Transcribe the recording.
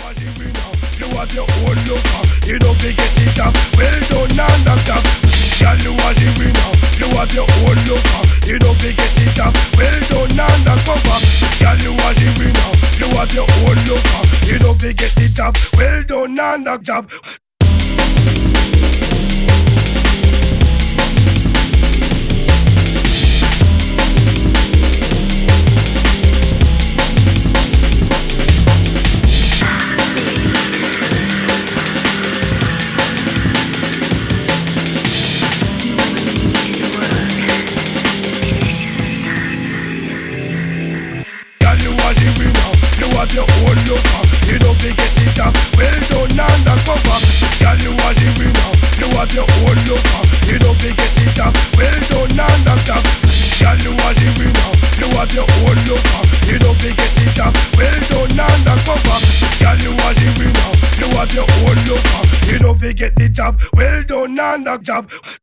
are the winner. You have your own lover. You don't forget the job. Well done and the job. Girl, you are the winner. You have your own lover. You don't forget the job. Well done and the cover. Girl, you are the winner. You have your own lover. You don't forget the job. Well done and the job. You have your own lover. You don't forget the job. Well done and the cover. Girl, you are the winner. You have your own lover. You don't forget the job. Well done and the job. Girl, you are the winner. You have your own lover. You don't forget the job. Well done and the cover. Girl, you are the winner. You have your own lover. You don't forget the job. Well done and the job.